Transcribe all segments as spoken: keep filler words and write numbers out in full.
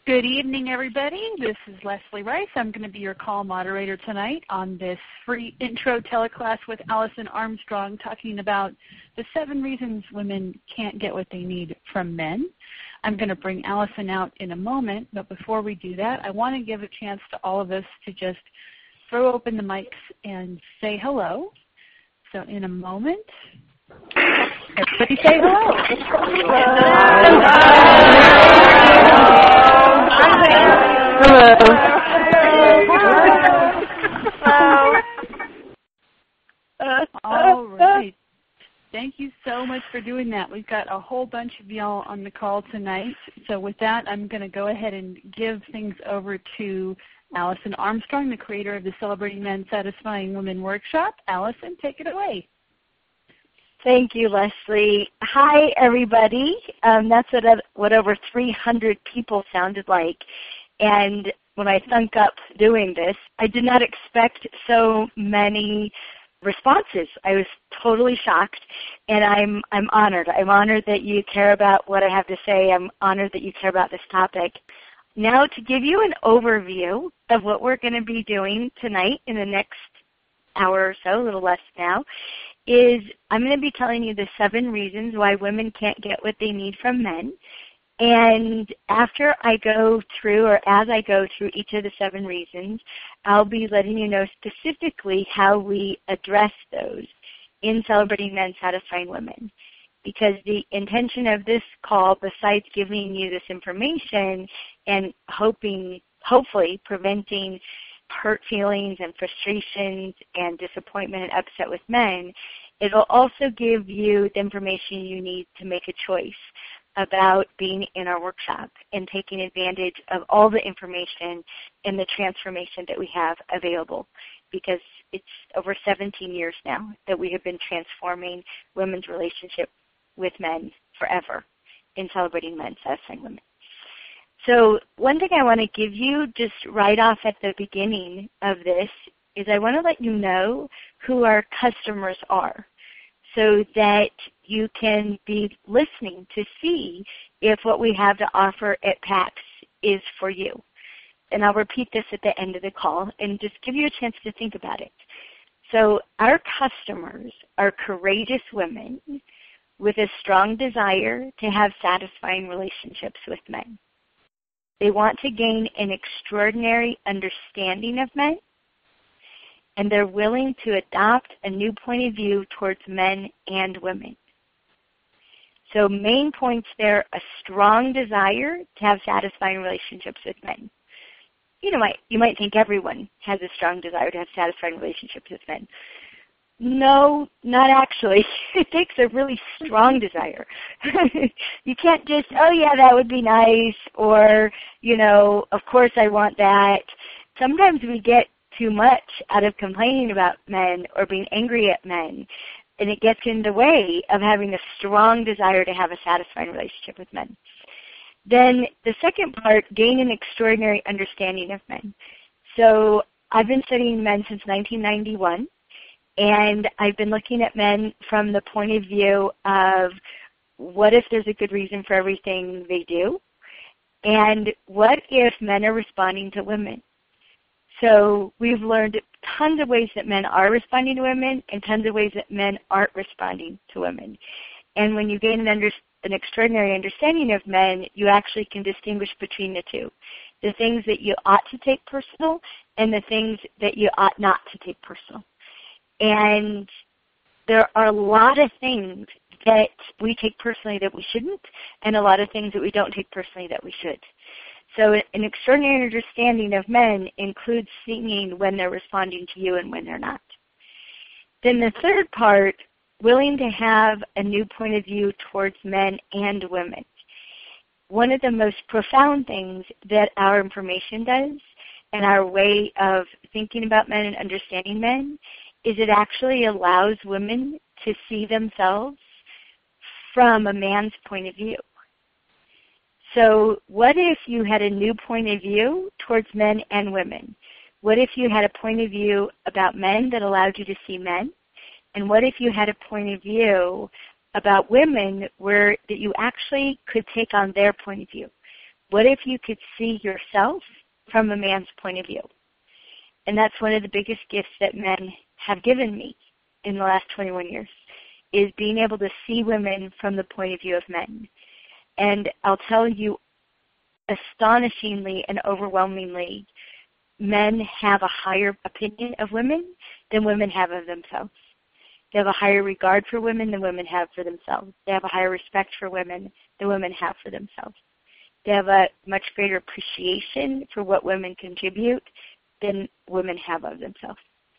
Good evening, everybody. This is Leslie Rice. I'm going to be your call moderator tonight on this free intro teleclass with Allison Armstrong, talking about the seven reasons women can't get what they need from men. I'm going to bring Allison out in a moment, but before we do that, I want to give a chance to all of us to just throw open the mics and say hello. So in a moment, everybody say hello. Hello. Hello. All right. Thank you so much for doing that. We've got a whole bunch of y'all on the call tonight. So with that, I'm going to go ahead and give things over to Allison Armstrong, the creator of the Celebrating Men, Satisfying Women workshop. Allison, take it away. Thank you, Leslie. Hi, everybody. Um, that's what, what over three hundred people sounded like. And when I thunk up doing this, I did not expect so many responses. I was totally shocked, and I'm I'm honored. I'm honored that you care about what I have to say. I'm honored that you care about this topic. Now, to give you an overview of what we're going to be doing tonight in the next hour or so, a little less now, is I'm going to be telling you the seven reasons why women can't get what they need from men. And after I go through, or as I go through each of the seven reasons, I'll be letting you know specifically how we address those in Celebrating Men, Satisfying Women. Because the intention of this call, besides giving you this information and hoping, hopefully preventing hurt feelings and frustrations and disappointment and upset with men, it'll also give you the information you need to make a choice about being in our workshop and taking advantage of all the information and the transformation that we have available, because it's over seventeen years now that we have been transforming women's relationship with men forever in Celebrating Men, Satisfying Women. So one thing I want to give you just right off at the beginning of this is I want to let you know who our customers are, so that you can be listening to see if what we have to offer at PAX is for you. And I'll repeat this at the end of the call and just give you a chance to think about it. So our customers are courageous women with a strong desire to have satisfying relationships with men. They want to gain an extraordinary understanding of men, and they're willing to adopt a new point of view towards men and women. So main points there, a strong desire to have satisfying relationships with men. You know, you might think everyone has a strong desire to have satisfying relationships with men. No, not actually. It takes a really strong desire. You can't just, oh yeah, that would be nice, or, you know, of course I want that. Sometimes we get too much out of complaining about men or being angry at men, and it gets in the way of having a strong desire to have a satisfying relationship with men. Then the second part, gain an extraordinary understanding of men. So I've been studying men since nineteen ninety-one, and I've been looking at men from the point of view of what if there's a good reason for everything they do, and what if men are responding to women. So we've learned tons of ways that men are responding to women and tons of ways that men aren't responding to women. And when you gain an, under, an extraordinary understanding of men, you actually can distinguish between the two. The things that you ought to take personal and the things that you ought not to take personal. And there are a lot of things that we take personally that we shouldn't, and a lot of things that we don't take personally that we should. So an extraordinary understanding of men includes seeing when they're responding to you and when they're not. Then the third part, willing to have a new point of view towards men and women. One of the most profound things that our information does and our way of thinking about men and understanding men is it actually allows women to see themselves from a man's point of view. So what if you had a new point of view towards men and women? What if you had a point of view about men that allowed you to see men? And what if you had a point of view about women where that you actually could take on their point of view? what if you could see yourself from a man's point of view? And that's one of the biggest gifts that men have given me in the last twenty-one years, is being able to see women from the point of view of men. And I'll tell you, astonishingly and overwhelmingly, men have a higher opinion of women than women have of themselves. They have a higher regard for women than women have for themselves. They have a higher respect for women than women have for themselves. They have a much greater appreciation for what women contribute than women have of themselves.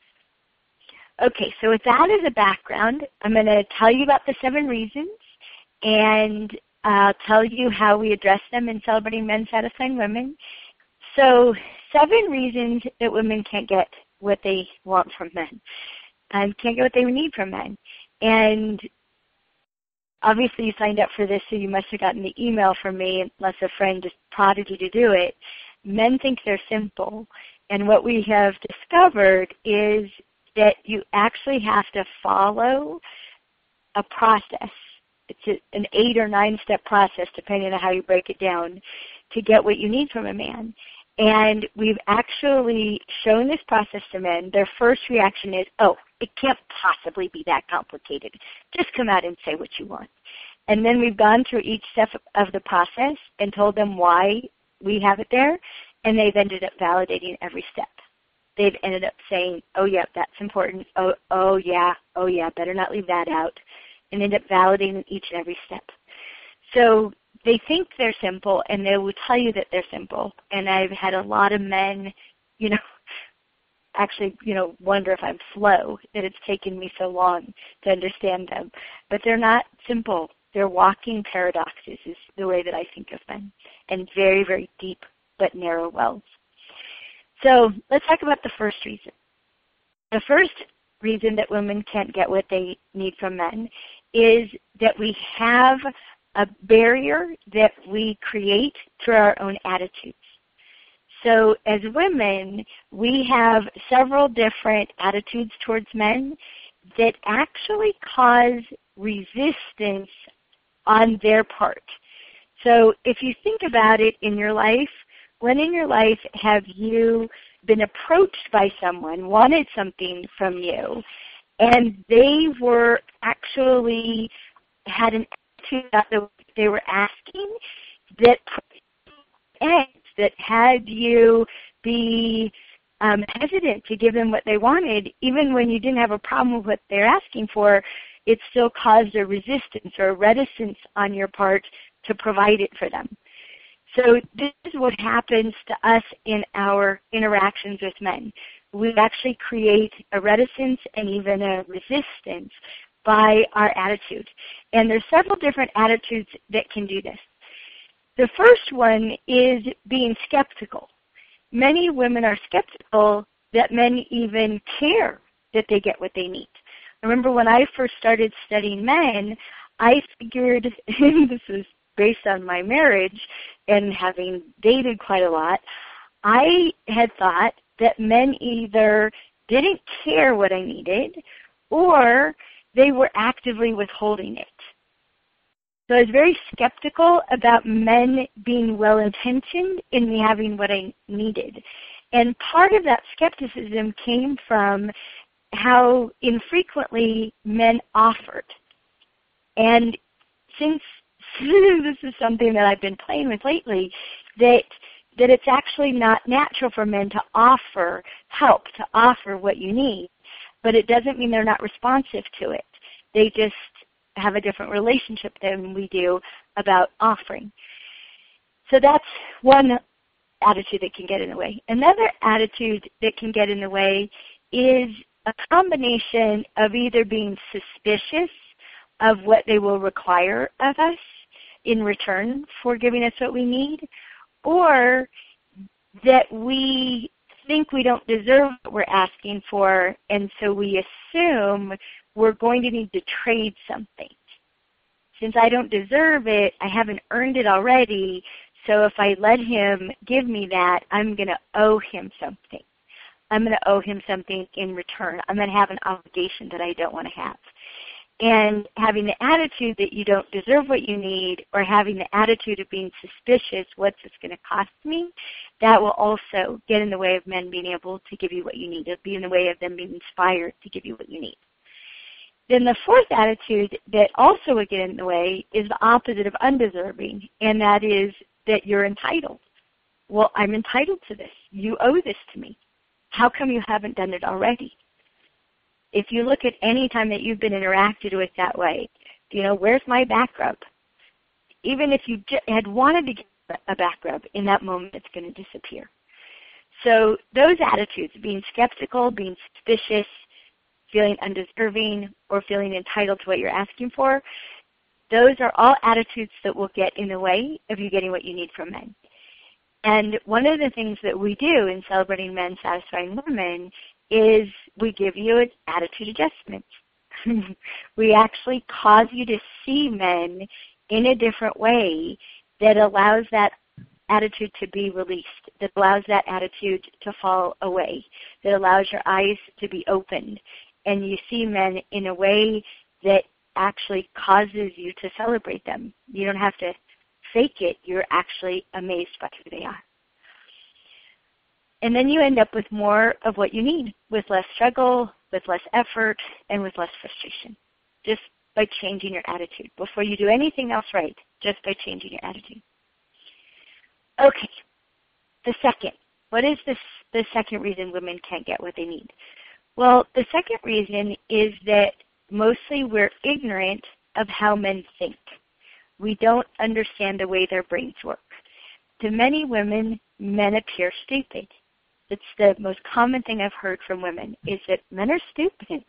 Okay, so with that as a background, I'm going to tell you about the seven reasons, and I'll tell you how we address them in Celebrating Men, Satisfying Women. So seven reasons that women can't get what they want from men, and can't get what they need from men. And obviously you signed up for this, so you must have gotten the email from me, unless a friend just prodded you to do it. Men think they're simple, and what we have discovered is that you actually have to follow a process. It's a, an eight or nine step process, depending on how you break it down, to get what you need from a man. And we've actually shown this process to men. Their first reaction is, oh, it can't possibly be that complicated. Just come out and say what you want. And then we've gone through each step of the process and told them why we have it there, and they've ended up validating every step. They've ended up saying, oh, yeah, that's important. Oh, oh, yeah, oh, yeah, better not leave that out. And end up validating each and every step. So they think they're simple, and they will tell you that they're simple. And I've had a lot of men, you know, actually, you know, wonder if I'm slow, that it's taken me so long to understand them. But they're not simple. They're walking paradoxes is the way that I think of them, and very, very deep but narrow wells. So let's talk about the first reason. The first reason that women can't get what they need from men is that we have a barrier that we create through our own attitudes. So as women, we have several different attitudes towards men that actually cause resistance on their part. So if you think about it in your life, when in your life have you been approached by someone, wanted something from you, and they were actually had an attitude that they were asking that that had you be um, hesitant to give them what they wanted, even when you didn't have a problem with what they're asking for, it still caused a resistance or a reticence on your part to provide it for them. So this is what happens to us in our interactions with men. We actually create a reticence and even a resistance by our attitude. And there's several different attitudes that can do this. The first one is being skeptical. Many women are skeptical that men even care that they get what they need. I remember when I first started studying men, I figured, and this is based on my marriage and having dated quite a lot, I had thought that men either didn't care what I needed or they were actively withholding it. So I was very skeptical about men being well-intentioned in me having what I needed. And part of that skepticism came from how infrequently men offered. And since this is something that I've been playing with lately, that that it's actually not natural for men to offer help, to offer what you need, but it doesn't mean they're not responsive to it. They just have a different relationship than we do about offering. So that's one attitude that can get in the way. Another attitude that can get in the way is a combination of either being suspicious of what they will require of us in return for giving us what we need, or that we think we don't deserve what we're asking for, and so we assume we're going to need to trade something. Since I don't deserve it, I haven't earned it already, so if I let him give me that, I'm going to owe him something. I'm going to owe him something in return. I'm going to have an obligation that I don't want to have. And having the attitude that you don't deserve what you need, or having the attitude of being suspicious, what's this going to cost me, that will also get in the way of men being able to give you what you need. It'll be in the way of them being inspired to give you what you need. Then the fourth attitude that also would get in the way is the opposite of undeserving, and that is that you're entitled. Well, I'm entitled to this. You owe this to me. How come you haven't done it already? If you look at any time that you've been interacted with that way, you know, where's my back rub? Even if you had wanted to get a back rub, in that moment it's going to disappear. So those attitudes, being skeptical, being suspicious, feeling undeserving, or feeling entitled to what you're asking for, those are all attitudes that will get in the way of you getting what you need from men. And one of the things that we do in Celebrating Men Satisfying Women is we give you an attitude adjustment. We actually cause you to see men in a different way that allows that attitude to be released, that allows that attitude to fall away, that allows your eyes to be opened, and you see men in a way that actually causes you to celebrate them. You don't have to fake it. You're actually amazed by who they are. And then you end up with more of what you need, with less struggle, with less effort, and with less frustration, just by changing your attitude before you do anything else right, just by changing your attitude. Okay, the second. What is this, the second reason women can't get what they need? Well, the second reason is that mostly we're ignorant of how men think. We don't understand the way their brains work. To many women, men appear stupid. It's the most common thing I've heard from women, is that men are stupid.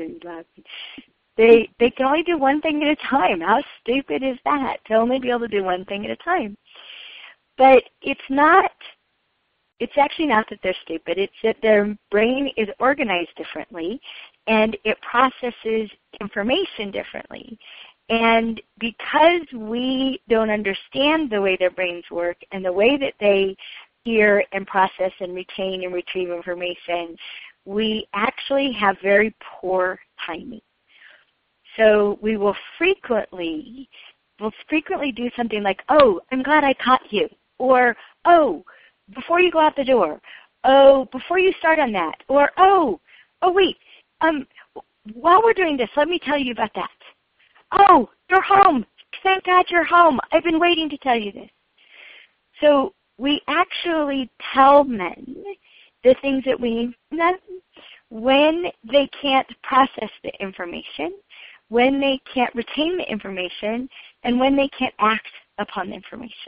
They they can only do one thing at a time. How stupid is that, to only be able to do one thing at a time? But it's not, it's actually not that they're stupid. It's that their brain is organized differently, and it processes information differently. And because we don't understand the way their brains work and the way that they hear and process and retain and retrieve information, we actually have very poor timing. So we will frequently, will frequently do something like, oh, I'm glad I caught you, or, oh, before you go out the door, oh, before you start on that, or, oh, oh, wait, um, while we're doing this, let me tell you about that. Oh, you're home. Thank God you're home. I've been waiting to tell you this. So we actually tell men the things that we need from them when they can't process the information, when they can't retain the information, and when they can't act upon the information.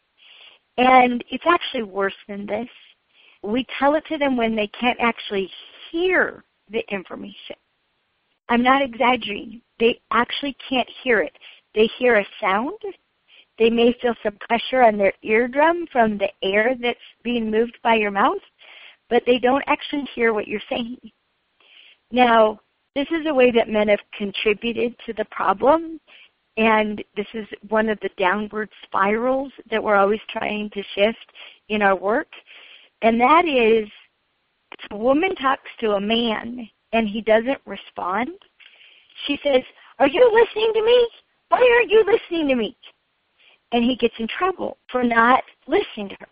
And it's actually worse than this. We tell it to them when they can't actually hear the information. I'm not exaggerating. They actually can't hear it. They hear a sound. They may feel some pressure on their eardrum from the air that's being moved by your mouth, but they don't actually hear what you're saying. Now, this is a way that men have contributed to the problem, and this is one of the downward spirals that we're always trying to shift in our work, and that is if a woman talks to a man and he doesn't respond, she says, are you listening to me? Why aren't you listening to me? And he gets in trouble for not listening to her.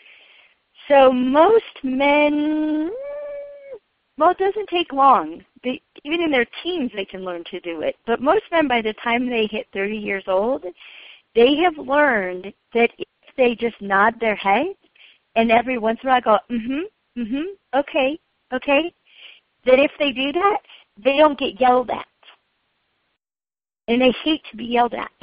So most men, well, it doesn't take long. They, even in their teens, they can learn to do it. But most men, by the time they hit thirty years old, they have learned that if they just nod their head and every once in a while go, mm-hmm, mm-hmm, okay, okay, that if they do that, they don't get yelled at. And they hate to be yelled at.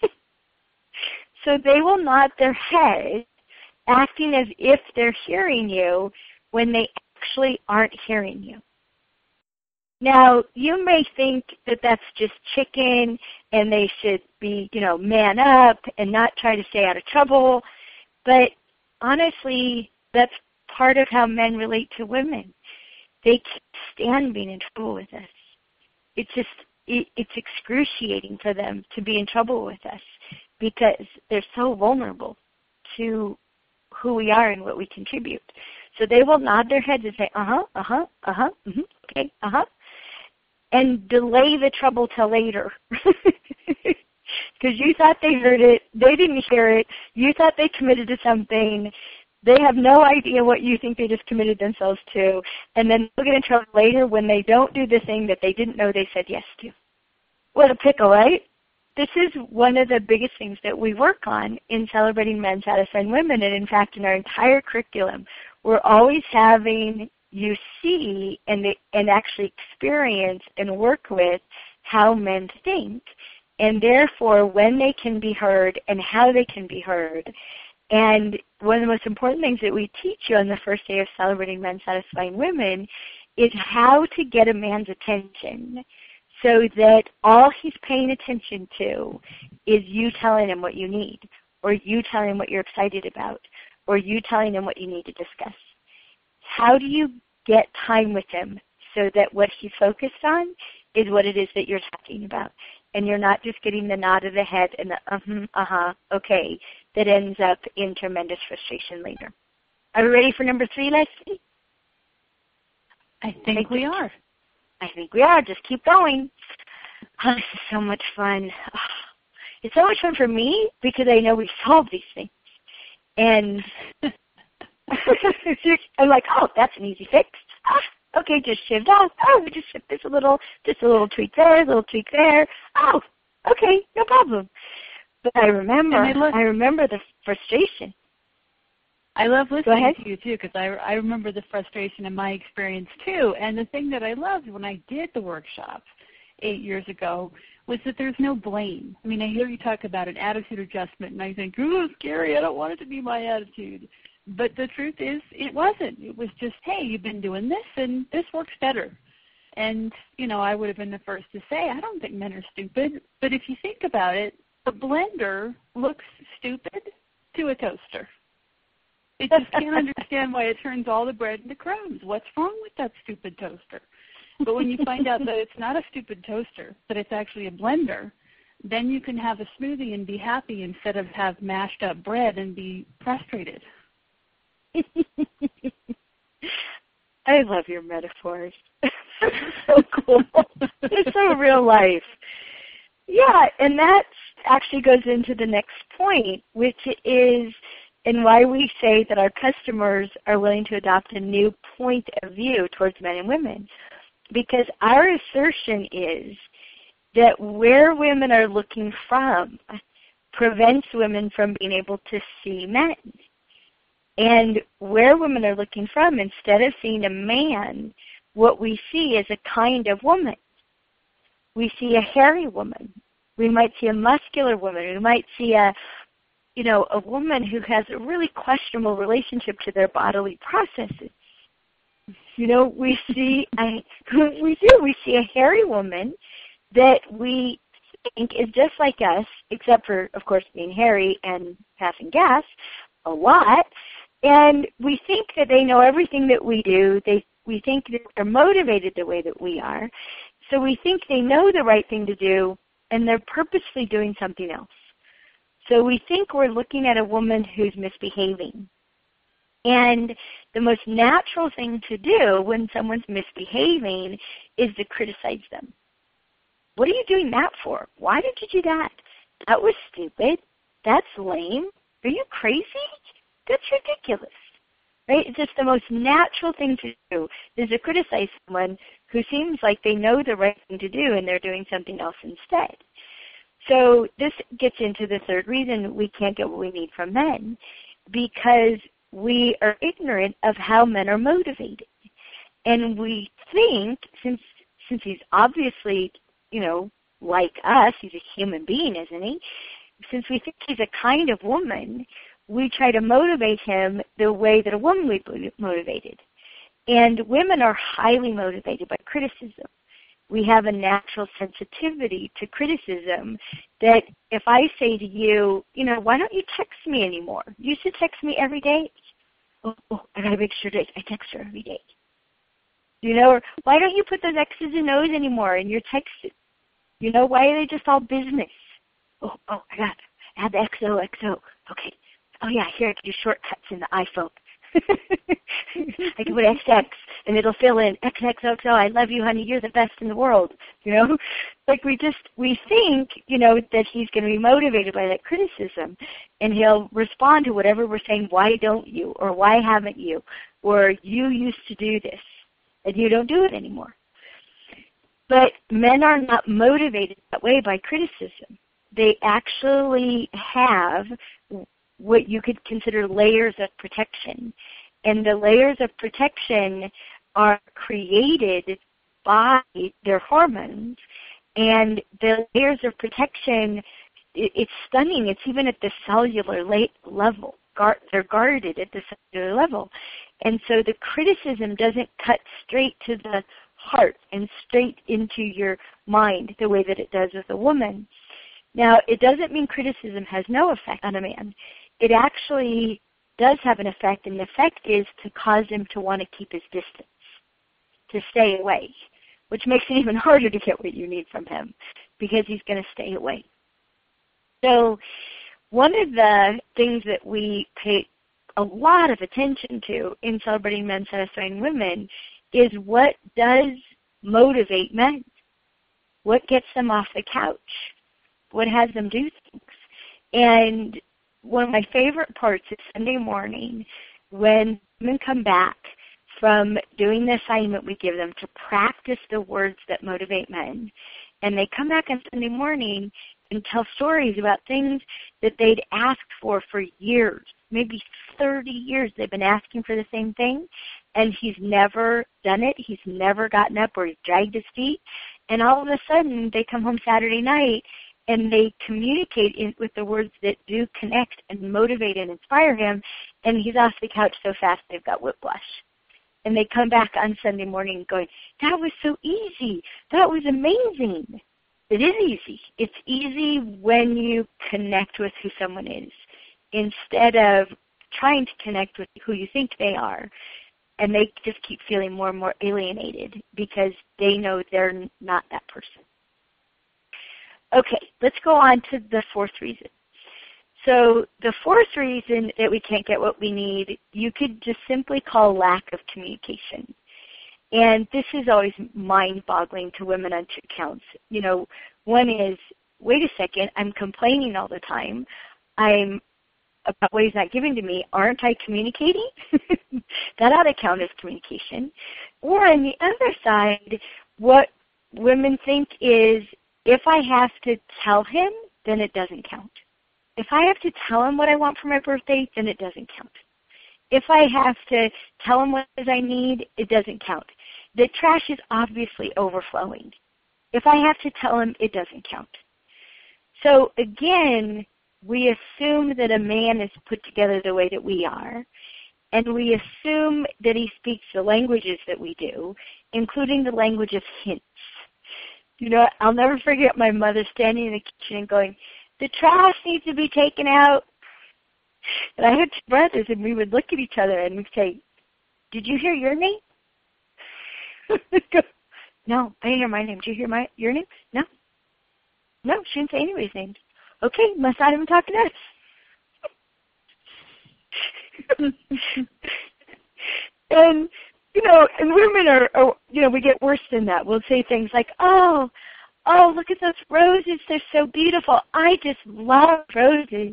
So they will nod their head, acting as if they're hearing you when they actually aren't hearing you. Now, you may think that that's just chicken and they should be, you know, man up and not try to stay out of trouble. But honestly, that's part of how men relate to women. They can't stand being in trouble with us. It's just, it, it's excruciating for them to be in trouble with us because they're so vulnerable to who we are and what we contribute. So they will nod their heads and say, uh-huh, uh-huh, uh-huh, mm-hmm, okay, uh-huh. and delay the trouble till later. Because you thought they heard it, they didn't hear it, you thought they committed to something, they have no idea what you think they just committed themselves to, and then they'll get in trouble later when they don't do the thing that they didn't know they said yes to. What a pickle, right? This is one of the biggest things that we work on in Celebrating Men, Satisfying Women, and in fact in our entire curriculum. We're always having you see and, and actually experience and work with how men think, and therefore when they can be heard and how they can be heard. And one of the most important things that we teach you on the first day of Celebrating Men, Satisfying Women is how to get a man's attention so that all he's paying attention to is you telling him what you need, or you telling him what you're excited about, or you telling him what you need to discuss. How do you get time with him so that what he's focused on is what it is that you're talking about? And you're not just getting the nod of the head and the uh-huh, uh-huh, okay, that ends up in tremendous frustration later. Are we ready for number three, Leslie? I think I we think, are. I think we are. Just keep going. Oh, this is so much fun. Oh, it's so much fun for me because I know we've solved these things. And I'm like, oh, that's an easy fix. Ah, okay, just shift off. Oh, we just shift this a little, just a little tweak there, a little tweak there. Oh, okay, no problem. But I remember, I, look, I remember the frustration. I love listening to you too, because I, I remember the frustration in my experience too. And the thing that I loved when I did the workshop eight years ago was that there's no blame. I mean, I hear you talk about an attitude adjustment, and I think, ooh, scary, I don't want it to be my attitude. But the truth is, it wasn't. It was just, hey, you've been doing this, and this works better. And, you know, I would have been the first to say, I don't think men are stupid. But if you think about it, a blender looks stupid to a toaster. It just can't understand why it turns all the bread into crumbs. What's wrong with that stupid toaster? But when you find out that it's not a stupid toaster, that it's actually a blender, then you can have a smoothie and be happy instead of have mashed up bread and be frustrated. I love your metaphors. So cool. It's so real life. Yeah, and that actually goes into the next point, which is, and why we say that our customers are willing to adopt a new point of view towards men and women. Because our assertion is that where women are looking from prevents women from being able to see men. And where women are looking from, instead of seeing a man, what we see is a kind of woman. We see a hairy woman. We might see a muscular woman. We might see a, you know, a woman who has a really questionable relationship to their bodily processes. You know, we see, I, we do, we see a hairy woman that we think is just like us, except for, of course, being hairy and passing gas a lot. And we think that they know everything that we do. They, we think that they're motivated the way that we are. So we think they know the right thing to do, and they're purposely doing something else. So we think we're looking at a woman who's misbehaving. And the most natural thing to do when someone's misbehaving is to criticize them. What are you doing that for? Why did you do that? That was stupid. That's lame. Are you crazy? That's ridiculous. Right? It's just the most natural thing to do is to criticize someone who seems like they know the right thing to do and they're doing something else instead. So this gets into the third reason we can't get what we need from men, because we are ignorant of how men are motivated. And we think, since since he's obviously, you know, like us, he's a human being, isn't he? Since we think he's a kind of woman, we try to motivate him the way that a woman would be motivated. And women are highly motivated by criticism. We have a natural sensitivity to criticism that if I say to you, you know, why don't you text me anymore? You used to text me every day. Oh, oh I got to make sure that I text her every day. You know, or why don't you put those X's and O's anymore in your texts? You know, why are they just all business? Oh, oh, I got to add the X O, X O. Okay. Oh, yeah, here I can do shortcuts in the iPhone. I can put X X. and it'll fill in X X X O, I love you, honey, you're the best in the world. You know, like we just, we think, you know, that he's going to be motivated by that criticism, and he'll respond to whatever we're saying, why don't you, or why haven't you, or you used to do this, and you don't do it anymore. But men are not motivated that way by criticism. They actually have what you could consider layers of protection. And the layers of protection are created by their hormones. And the layers of protection, it's stunning. It's even at the cellular level. They're guarded at the cellular level. And so the criticism doesn't cut straight to the heart and straight into your mind the way that it does with a woman. Now, it doesn't mean criticism has no effect on a man. It actually does have an effect, and the effect is to cause him to want to keep his distance, to stay away, which makes it even harder to get what you need from him because he's going to stay away. So one of the things that we pay a lot of attention to in Celebrating Men, Satisfying Women is what does motivate men? What gets them off the couch? What has them do things? And one of my favorite parts is Sunday morning when women come back from doing the assignment we give them to practice the words that motivate men. And they come back on Sunday morning and tell stories about things that they'd asked for for years, maybe thirty years. They've been asking for the same thing, and he's never done it. He's never gotten up or he's dragged his feet. And all of a sudden, they come home Saturday night, and they communicate in, with the words that do connect and motivate and inspire him, and he's off the couch so fast they've got whiplash. And they come back on Sunday morning going, that was so easy. That was amazing. It is easy. It's easy when you connect with who someone is instead of trying to connect with who you think they are. And they just keep feeling more and more alienated because they know they're not that person. Okay, let's go on to the fourth reason. So the fourth reason that we can't get what we need, you could just simply call lack of communication. And this is always mind-boggling to women on two counts. You know, one is, wait a second, I'm complaining all the time. I'm about what he's not giving to me. Aren't I communicating? That ought to count as communication. Or on the other side, what women think is, if I have to tell him, then it doesn't count. If I have to tell him what I want for my birthday, then it doesn't count. If I have to tell him what it is I need, it doesn't count. The trash is obviously overflowing. If I have to tell him, it doesn't count. So again, we assume that a man is put together the way that we are, and we assume that he speaks the languages that we do, including the language of hints. You know, I'll never forget my mother standing in the kitchen and going, the trash needs to be taken out. And I had two brothers, and we would look at each other and we'd say, did you hear your name? No, I didn't hear my name. Did you hear my your name? No. No, she didn't say anybody's name. Okay, must not even talk to us. And, you know, and women are, are, you know, we get worse than that. We'll say things like, oh, oh, look at those roses. They're so beautiful. I just love roses.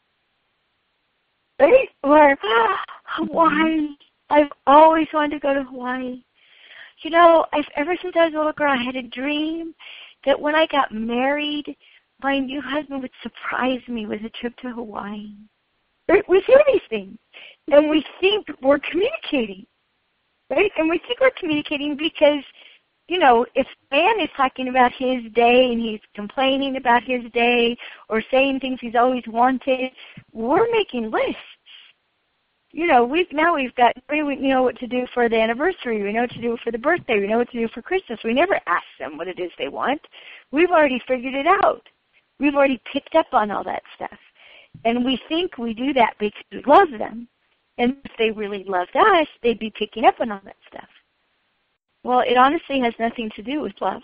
Right? Or, oh, Hawaii. I've always wanted to go to Hawaii. You know, I've, ever since I was a little girl, I had a dream that when I got married, my new husband would surprise me with a trip to Hawaii. Right? We hear these things, and we think we're communicating. Right? And we think we're communicating because, you know, if a man is talking about his day and he's complaining about his day or saying things he's always wanted, we're making lists. You know, we've now we've got, we know what to do for the anniversary. We know what to do for the birthday. We know what to do for Christmas. We never ask them what it is they want. We've already figured it out. We've already picked up on all that stuff. And we think we do that because we love them. And if they really loved us, they'd be picking up on all that stuff. Well, it honestly has nothing to do with love.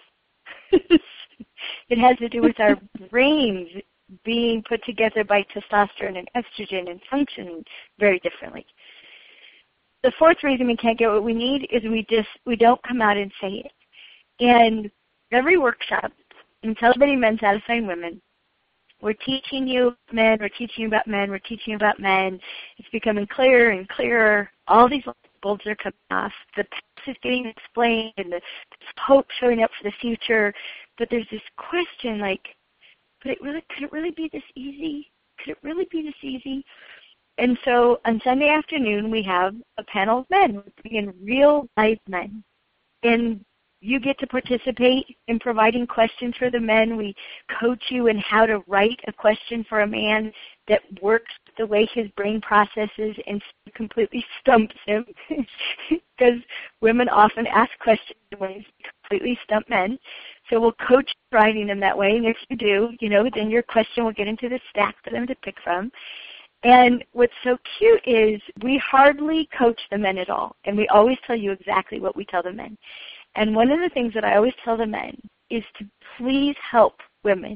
It has to do with our brains being put together by testosterone and estrogen and functioning very differently. The fourth reason we can't get what we need is we just we don't come out and say it. And every workshop, in Celebrating Men, Satisfying Women, we're teaching you men, we're teaching you about men, we're teaching you about men. It's becoming clearer and clearer. All these light bulbs are coming off. The past is getting explained, and the hope showing up for the future. But there's this question like, but it really could it really be this easy? Could it really be this easy? And so on Sunday afternoon, we have a panel of men. We're bringing in real life men. And you get to participate in providing questions for the men. We coach you in how to write a question for a man that works the way his brain processes and completely stumps him. Because women often ask questions in ways that completely stump men. So we'll coach writing them that way. And if you do, you know, then your question will get into the stack for them to pick from. And what's so cute is we hardly coach the men at all. And we always tell you exactly what we tell the men. And one of the things that I always tell the men is to please help women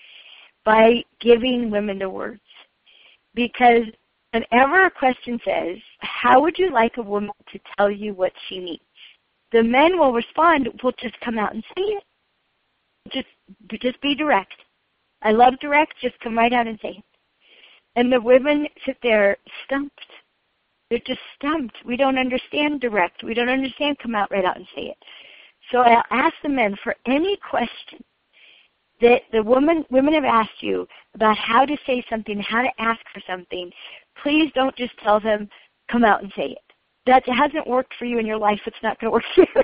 by giving women the words. Because whenever a question says, how would you like a woman to tell you what she needs? The men will respond, will just come out and say it. Just, just be direct. I love direct, just come right out and say it. And the women sit there stumped. They're just stumped. We don't understand direct. We don't understand come out right out and say it. So I'll ask the men for any question that the woman, women have asked you about how to say something, how to ask for something. Please don't just tell them, come out and say it. That hasn't worked for you in your life. It's not going to work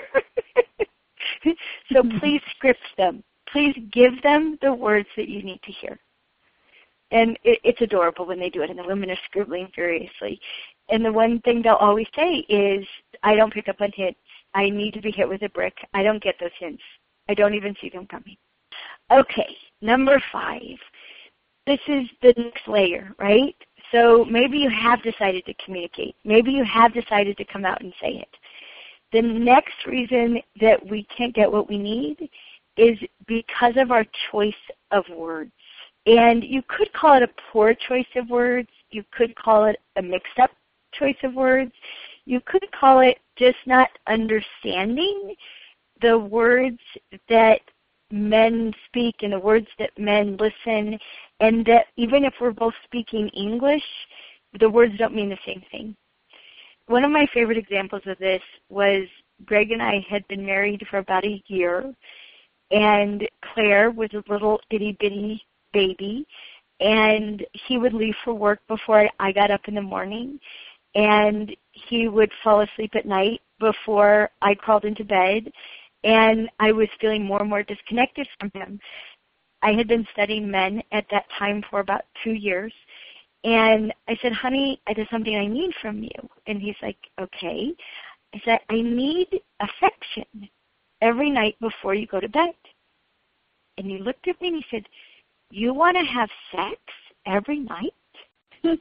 here. So please script them. Please give them the words that you need to hear. And it, it's adorable when they do it, and the women are scribbling furiously. And the one thing they'll always say is, I don't pick up on hints. I need to be hit with a brick. I don't get those hints. I don't even see them coming. Okay, number five. This is the next layer, right? So maybe you have decided to communicate. Maybe you have decided to come out and say it. The next reason that we can't get what we need is because of our choice of words. And you could call it a poor choice of words. You could call it a mixed-up choice of words. You could call it just not understanding the words that men speak and the words that men listen, and that even if we're both speaking English, the words don't mean the same thing. One of my favorite examples of this was Greg and I had been married for about a year, and Claire was a little itty-bitty baby, and he would leave for work before I got up in the morning, and he would fall asleep at night before I crawled into bed, and I was feeling more and more disconnected from him. I had been studying men at that time for about two years, and I said, honey, there's something I need from you. And he's like, okay. I said, I need affection every night before you go to bed. And he looked at me and he said, you want to have sex every night?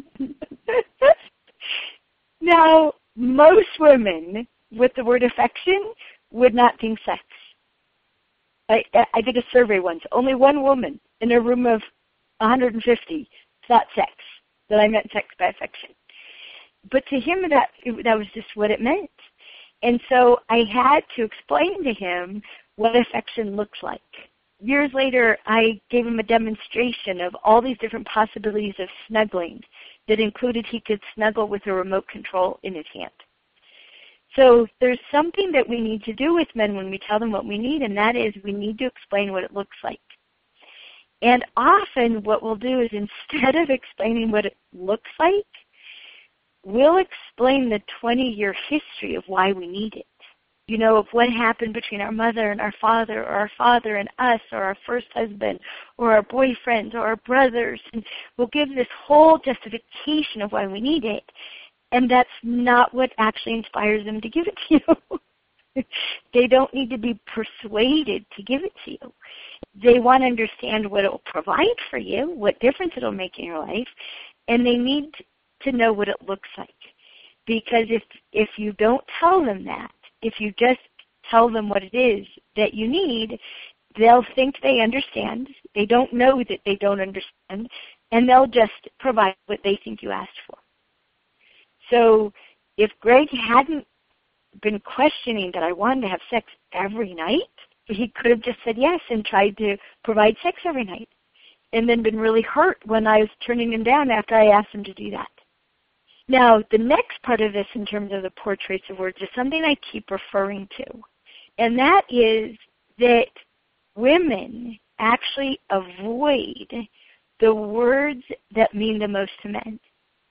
Now, most women with the word affection would not think sex. I, I did a survey once. Only one woman in a room of one hundred fifty thought sex, that I meant sex by affection. But to him, that, that was just what it meant. And so I had to explain to him what affection looks like. Years later, I gave him a demonstration of all these different possibilities of snuggling that included he could snuggle with a remote control in his hand. So there's something that we need to do with men when we tell them what we need, and that is we need to explain what it looks like. And often what we'll do is instead of explaining what it looks like, we'll explain the twenty-year history of why we need it. You know, of what happened between our mother and our father, or our father and us, or our first husband, or our boyfriends, or our brothers. And we'll give this whole justification of why we need it. And that's not what actually inspires them to give it to you. They don't need to be persuaded to give it to you. They want to understand what it will provide for you, what difference it will make in your life, and they need to know what it looks like. Because if if you don't tell them that, if you just tell them what it is that you need, they'll think they understand. They don't know that they don't understand, and they'll just provide what they think you asked for. So if Greg hadn't been questioning that I wanted to have sex every night, he could have just said yes and tried to provide sex every night, and then been really hurt when I was turning him down after I asked him to do that. Now, the next part of this in terms of the poor choice of words is something I keep referring to, and that is that women actually avoid the words that mean the most to men.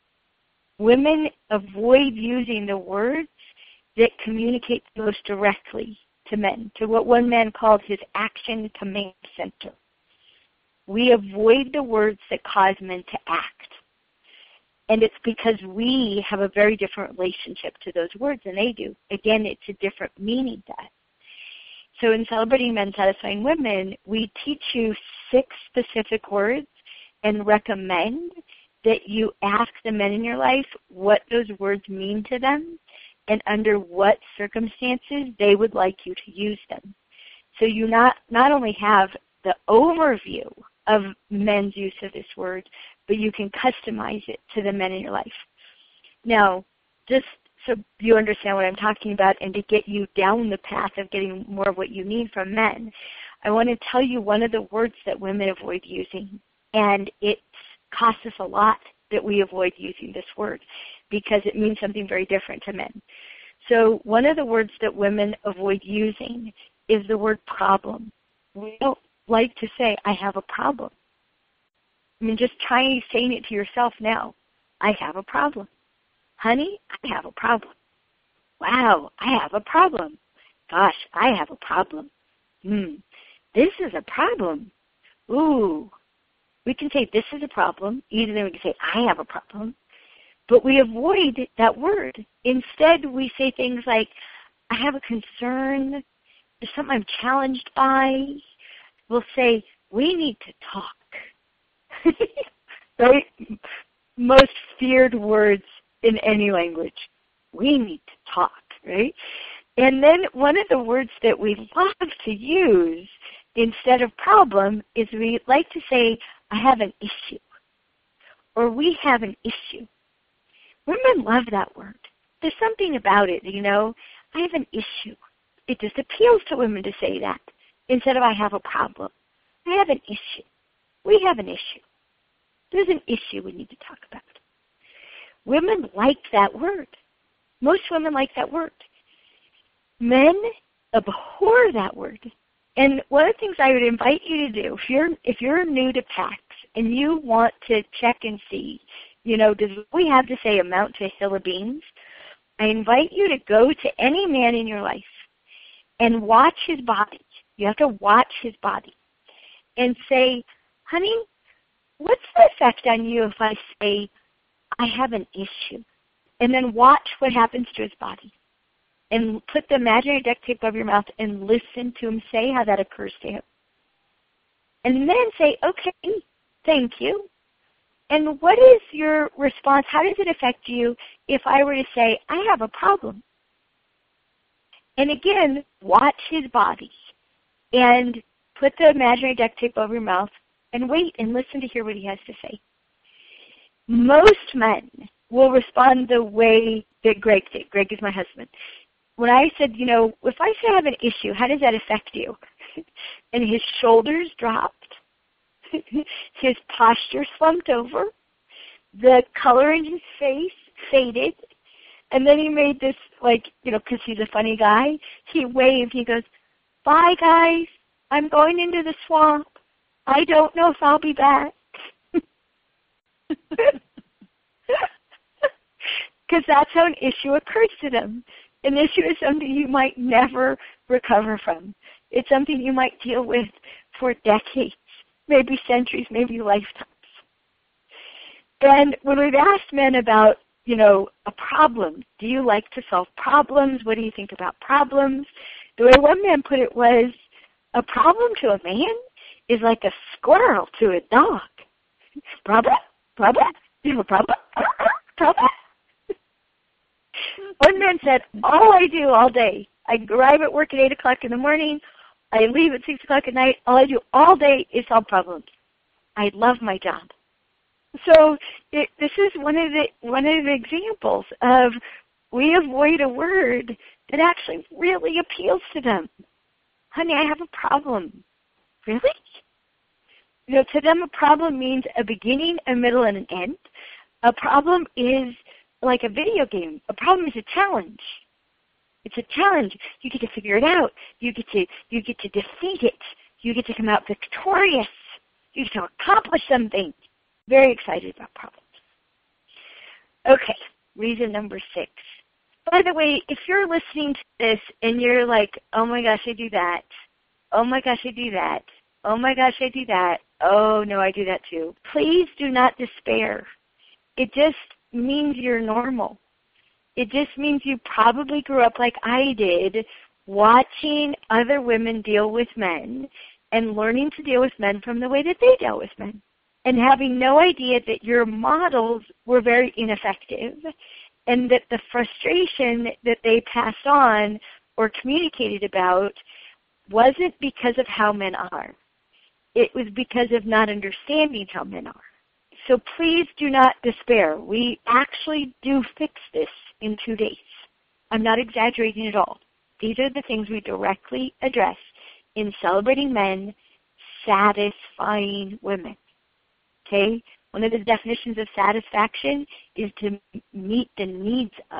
Women avoid using the words that communicate most directly to men, to what one man called his action command center. We avoid the words that cause men to act. And it's because we have a very different relationship to those words than they do. Again, it's a different meaning to us. So in Celebrating Men, Satisfying Women, we teach you six specific words and recommend that you ask the men in your life what those words mean to them and under what circumstances they would like you to use them. So you not, not only have the overview of men's use of this word, but you can customize it to the men in your life. Now, just so you understand what I'm talking about and to get you down the path of getting more of what you need from men, I want to tell you one of the words that women avoid using. And it costs us a lot that we avoid using this word because it means something very different to men. So one of the words that women avoid using is the word problem. We don't like to say, I have a problem. I mean, just try saying it to yourself now. I have a problem. Honey, I have a problem. Wow, I have a problem. Gosh, I have a problem. Hmm, this is a problem. Ooh, we can say this is a problem. Either then we can say I have a problem. But we avoid that word. Instead, we say things like, I have a concern. There's something I'm challenged by. We'll say, we need to talk. Right? Most feared words in any language. We need to talk, right? And then one of the words that we love to use instead of problem is we like to say, I have an issue, or we have an issue. Women love that word. There's something about it, you know. I have an issue. It just appeals to women to say that instead of I have a problem. I have an issue. We have an issue. There's an issue we need to talk about. Women like that word. Most women like that word. Men abhor that word. And one of the things I would invite you to do, if you're if you're new to PAX and you want to check and see, you know, does what we have to say amount to a hill of beans? I invite you to go to any man in your life and watch his body. You have to watch his body and say, honey, what's the effect on you if I say, I have an issue? And then watch what happens to his body. And put the imaginary duct tape over your mouth and listen to him say how that occurs to him. And then say, okay, thank you. And what is your response? How does it affect you if I were to say, I have a problem? And again, watch his body and put the imaginary duct tape over your mouth and wait and listen to hear what he has to say. Most men will respond the way that Greg did. Greg is my husband. When I said, you know, if I say I have an issue, how does that affect you? And his shoulders dropped. His posture slumped over. The color in his face faded. And then he made this, like, you know, because he's a funny guy, he waved. He goes, bye, guys. I'm going into the swamp. I don't know if I'll be back. Because that's how an issue occurs to them. An issue is something you might never recover from. It's something you might deal with for decades, maybe centuries, maybe lifetimes. And when we've asked men about, you know, a problem, do you like to solve problems? What do you think about problems? The way one man put it was, a problem to a man is like a squirrel to a dog. Problem? Problem? You have a problem? Problem? One man said, all I do all day, I arrive at work at eight o'clock in the morning, I leave at six o'clock at night, all I do all day is solve problems. I love my job. So it, this is one of the one of the examples of we avoid a word that actually really appeals to them. Honey, I have a problem. Really? You know, to them a problem means a beginning, a middle, and an end. A problem is like a video game. A problem is a challenge. It's a challenge. You get to figure it out. You get to you get to defeat it. You get to come out victorious. You get to accomplish something. Very excited about problems. Okay, reason number six. By the way, if you're listening to this and you're like, oh my gosh, I do that. Oh my gosh, I do that. Oh my gosh, I do that. Oh no, I do that too. Please do not despair. It just means you're normal. It just means you probably grew up like I did, watching other women deal with men and learning to deal with men from the way that they dealt with men, and having no idea that your models were very ineffective and that the frustration that they passed on or communicated about wasn't because of how men are. It was because of not understanding how men are. So please do not despair. We actually do fix this in two days. I'm not exaggerating at all. These are the things we directly address in Celebrating Men, Satisfying Women. Okay? One of the definitions of satisfaction is to meet the needs of.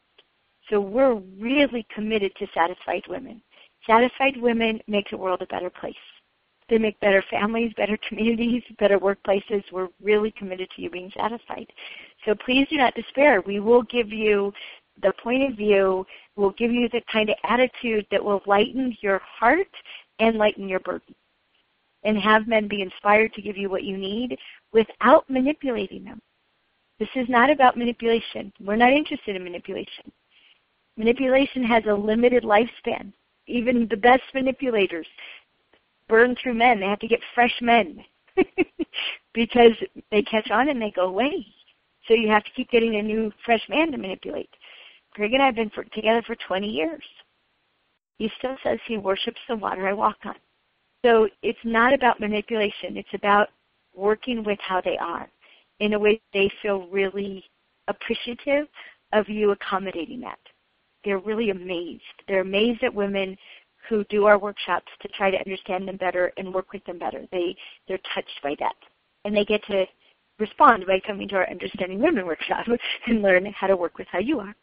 So we're really committed to satisfied women. Satisfied women make the world a better place. They make better families, better communities, better workplaces. We're really committed to you being satisfied. So please do not despair. We will give you the point of view. We'll give you the kind of attitude that will lighten your heart and lighten your burden, and have men be inspired to give you what you need without manipulating them. This is not about manipulation. We're not interested in manipulation. Manipulation has a limited lifespan. Even the best manipulators burn through men. They have to get fresh men because they catch on and they go away. So you have to keep getting a new, fresh man to manipulate. Greg and I have been for, together for twenty years. He still says he worships the water I walk on. So it's not about manipulation. It's about working with how they are in a way they feel really appreciative of you accommodating that. They're really amazed. They're amazed at women who do our workshops to try to understand them better and work with them better. They, they're touched by that. And they get to respond by coming to our Understanding Women workshop and learn how to work with how you are.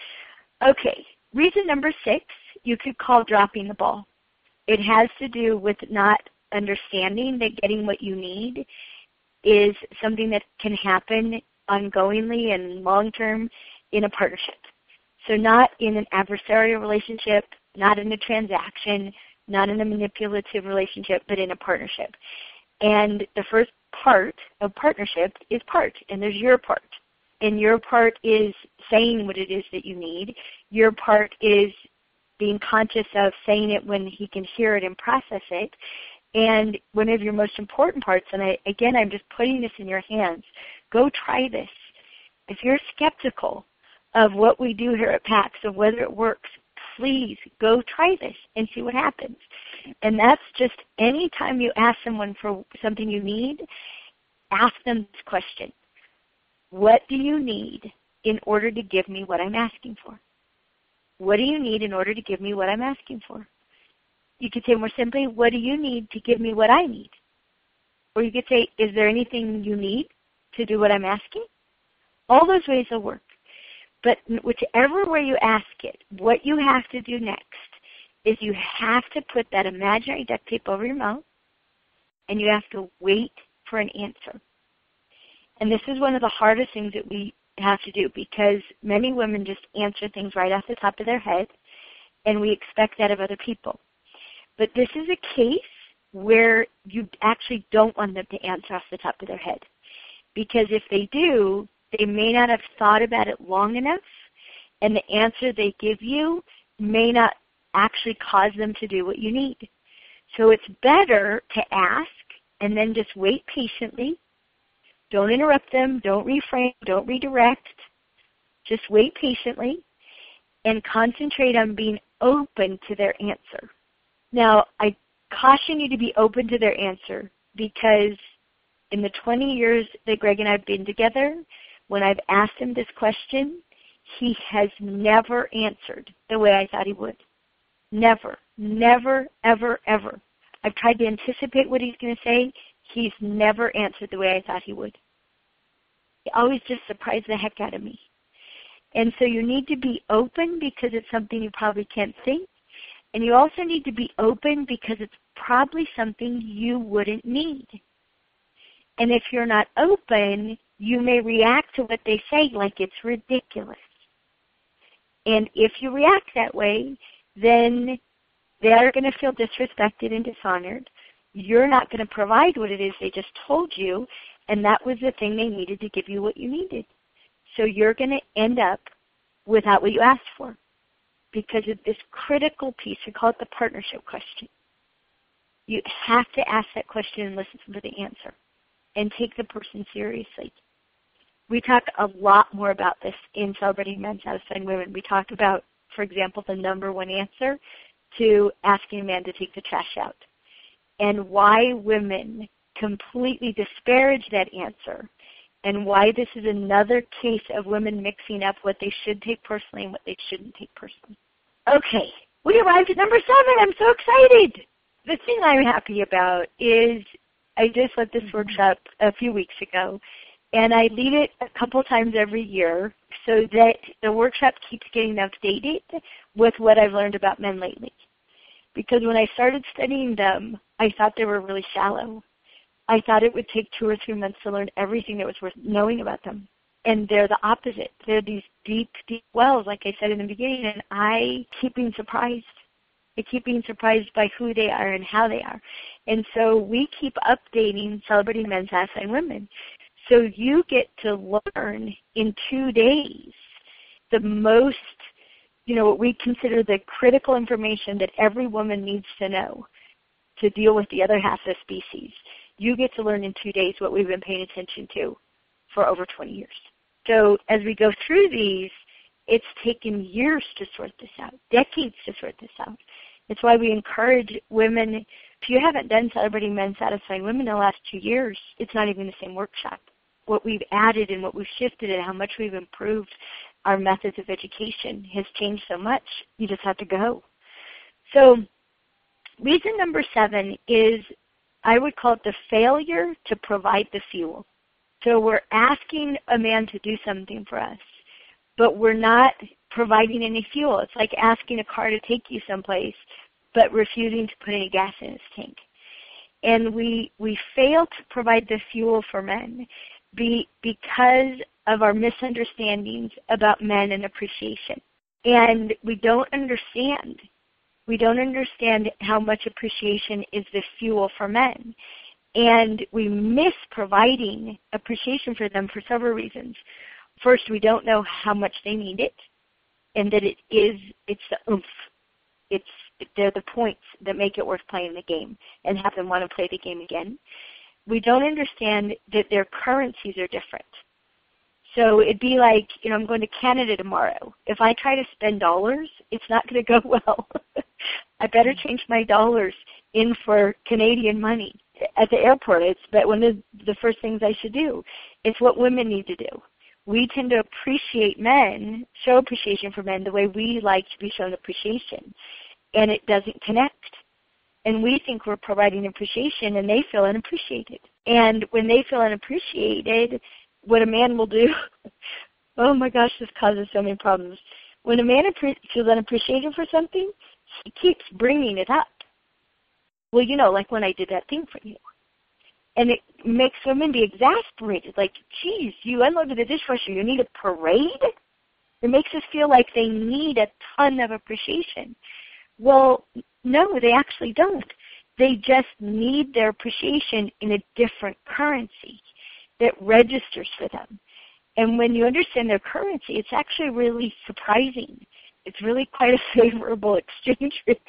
Okay, reason number six, you could call dropping the ball. It has to do with not understanding that getting what you need is something that can happen ongoingly and long-term in a partnership. So not in an adversarial relationship, not in a transaction, not in a manipulative relationship, but in a partnership. And the first part of partnership is part, and there's your part. And your part is saying what it is that you need. Your part is being conscious of saying it when he can hear it and process it. And one of your most important parts, and I, again, I'm just putting this in your hands, go try this. If you're skeptical of what we do here at PAX, of whether it works, please go try this and see what happens. And that's just any time you ask someone for something you need, ask them this question. What do you need in order to give me what I'm asking for? What do you need in order to give me what I'm asking for? You could say more simply, what do you need to give me what I need? Or you could say, is there anything you need to do what I'm asking? All those ways will work. But whichever way you ask it, what you have to do next is you have to put that imaginary duct tape over your mouth, and you have to wait for an answer. And this is one of the hardest things that we have to do, because many women just answer things right off the top of their head, and we expect that of other people. But this is a case where you actually don't want them to answer off the top of their head, because if they do, they may not have thought about it long enough, and the answer they give you may not actually cause them to do what you need. So it's better to ask and then just wait patiently. Don't interrupt them. Don't reframe. Don't redirect. Just wait patiently and concentrate on being open to their answer. Now, I caution you to be open to their answer, because in the twenty years that Greg and I have been together, when I've asked him this question, he has never answered the way I thought he would. Never, never, ever, ever. I've tried to anticipate what he's going to say. He's never answered the way I thought he would. He always just surprised the heck out of me. And so you need to be open because it's something you probably can't think. And you also need to be open because it's probably something you wouldn't need. And if you're not open, you may react to what they say like it's ridiculous. And if you react that way, then they're going to feel disrespected and dishonored. You're not going to provide what it is they just told you, and that was the thing they needed to give you what you needed. So you're going to end up without what you asked for because of this critical piece. We call it the partnership question. You have to ask that question and listen for the answer and take the person seriously. We talk a lot more about this in Celebrating Men, Satisfying Women. We talk about, for example, the number one answer to asking a man to take the trash out and why women completely disparage that answer and why this is another case of women mixing up what they should take personally and what they shouldn't take personally. Okay, we arrived at number seven. I'm so excited. The thing I'm happy about is I just led this workshop a few weeks ago, and I lead it a couple times every year so that the workshop keeps getting updated with what I've learned about men lately. Because when I started studying them, I thought they were really shallow. I thought it would take two or three months to learn everything that was worth knowing about them. And they're the opposite. They're these deep, deep wells, like I said in the beginning, and I keep being surprised. I keep being surprised by who they are and how they are. And so we keep updating Celebrating Men, Satisfying Women. So you get to learn in two days the most, you know, what we consider the critical information that every woman needs to know to deal with the other half of the species. You get to learn in two days what we've been paying attention to for over twenty years. So as we go through these, it's taken years to sort this out, decades to sort this out. It's why we encourage women, if you haven't done Celebrating Men, Satisfying Women in the last two years, it's not even the same workshop. What we've added and what we've shifted and how much we've improved our methods of education has changed so much, you just have to go. So reason number seven is, I would call it the failure to provide the fuel. So we're asking a man to do something for us, but we're not providing any fuel. It's like asking a car to take you someplace, but refusing to put any gas in its tank. And we we fail to provide the fuel for men be, because of our misunderstandings about men and appreciation. And we don't understand. We don't understand how much appreciation is the fuel for men. And we miss providing appreciation for them for several reasons. First, we don't know how much they need it, and that it is, it's the oomph. It's, they're the points that make it worth playing the game and have them want to play the game again. We don't understand that their currencies are different. So it'd be like, you know, I'm going to Canada tomorrow. If I try to spend dollars, it's not going to go well. I better change my dollars in for Canadian money. At the airport, it's but one of the first things I should do. It's what women need to do. We tend to appreciate men, show appreciation for men the way we like to be shown appreciation, and it doesn't connect. And we think we're providing appreciation, and they feel unappreciated. And when they feel unappreciated, what a man will do, oh my gosh, this causes so many problems. When a man feels unappreciated for something, he keeps bringing it up. Well, you know, like when I did that thing for you. And it makes women be exasperated, like, geez, you unloaded the dishwasher, you need a parade? It makes us feel like they need a ton of appreciation. Well, no, they actually don't. They just need their appreciation in a different currency that registers for them. And when you understand their currency, it's actually really surprising. It's really quite a favorable exchange rate.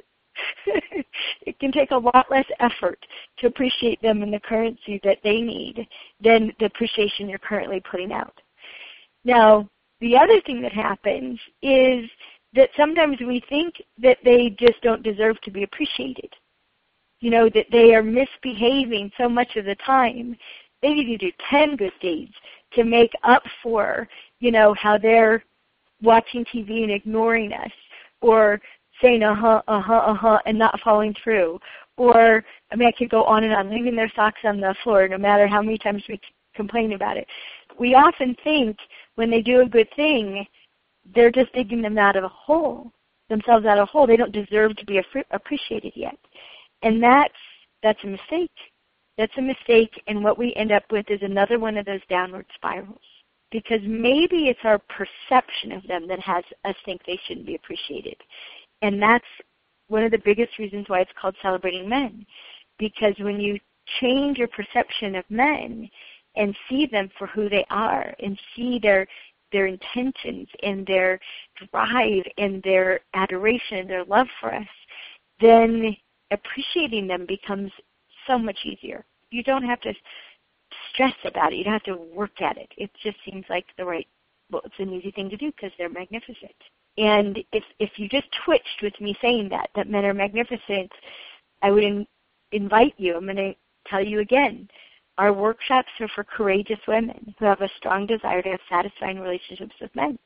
It can take a lot less effort to appreciate them in the currency that they need than the appreciation you're currently putting out. Now, the other thing that happens is that sometimes we think that they just don't deserve to be appreciated. You know, that they are misbehaving so much of the time. They need to do ten good deeds to make up for, you know, how they're watching T V and ignoring us, or saying uh-huh, uh-huh, uh-huh, and not following through. Or, I mean, I could go on and on, leaving their socks on the floor no matter how many times we complain about it. We often think when they do a good thing, they're just digging them out of a hole, themselves out of a hole. They don't deserve to be appreciated yet. And that's, that's a mistake. That's a mistake, and what we end up with is another one of those downward spirals. Because maybe it's our perception of them that has us think they shouldn't be appreciated. And that's one of the biggest reasons why it's called Celebrating Men. Because when you change your perception of men and see them for who they are and see their their intentions and their drive and their adoration and their love for us, then appreciating them becomes so much easier. You don't have to stress about it. You don't have to work at it. It just seems like the right, well, it's an easy thing to do because they're magnificent. And if if you just twitched with me saying that, that men are magnificent, I would in, invite you, I'm going to tell you again, our workshops are for courageous women who have a strong desire to have satisfying relationships with men.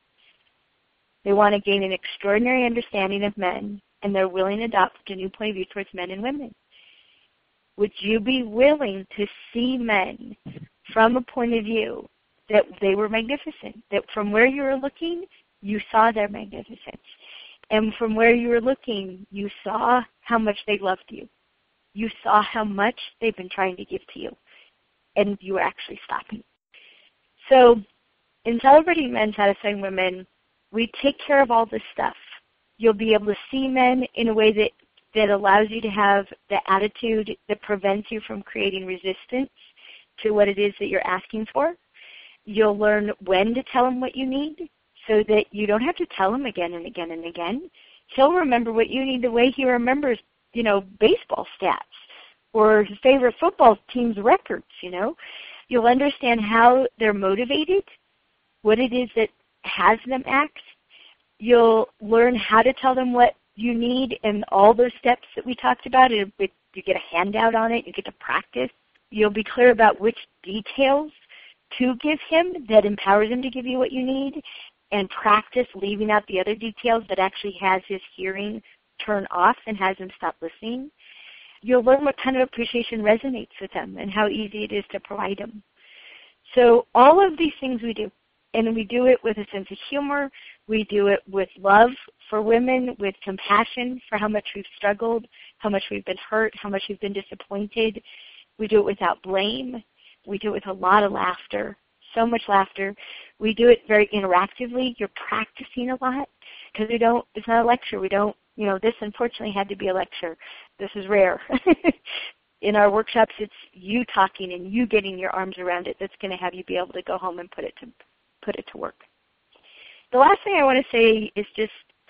They want to gain an extraordinary understanding of men, and they're willing to adopt a new point of view towards men and women. Would you be willing to see men from a point of view that they were magnificent, that from where you were looking, you saw their magnificence, and from where you were looking, you saw how much they loved you. You saw how much they've been trying to give to you, and you were actually stopping. So in Celebrating Men, Satisfying Women, we take care of all this stuff. You'll be able to see men in a way that that allows you to have the attitude that prevents you from creating resistance to what it is that you're asking for. You'll learn when to tell him what you need so that you don't have to tell him again and again and again. He'll remember what you need the way he remembers, you know, baseball stats or his favorite football team's records, you know. You'll understand how they're motivated, what it is that has them act. You'll learn how to tell them what you need and all those steps that we talked about. You get a handout on it. You get to practice. You'll be clear about which details to give him that empowers him to give you what you need, and practice leaving out the other details that actually has his hearing turn off and has him stop listening. You'll learn what kind of appreciation resonates with them and how easy it is to provide them. So all of these things we do, and we do it with a sense of humor. We do it with love for women, with compassion for how much we've struggled, how much we've been hurt, how much we've been disappointed. We do it without blame. We do it with a lot of laughter, so much laughter. We do it very interactively. You're practicing a lot because we don't, it's not a lecture. We don't, you know, this unfortunately had to be a lecture. This is rare. In our workshops, it's you talking and you getting your arms around it that's going to have you be able to go home and put it to put it to work. The last thing I want to say is just,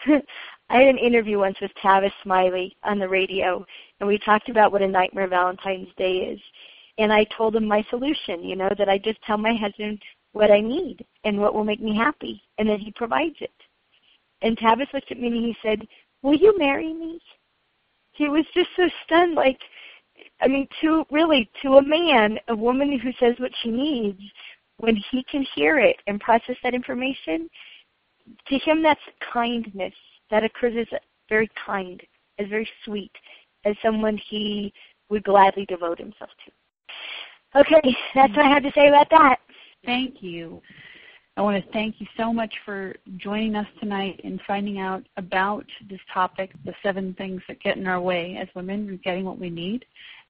I had an interview once with Tavis Smiley on the radio, and we talked about what a nightmare Valentine's Day is. And I told him my solution, you know, that I just tell my husband what I need and what will make me happy, and then he provides it. And Tavis looked at me and he said, "Will you marry me?" He was just so stunned, like, I mean, to really, to a man, a woman who says what she needs, when he can hear it and process that information, to him that's kindness. That occurs as very kind, as very sweet, as someone he would gladly devote himself to. Okay, that's what I had to say about that. Thank you. I want to thank you so much for joining us tonight and finding out about this topic, the seven things that get in our way as women and getting what we need.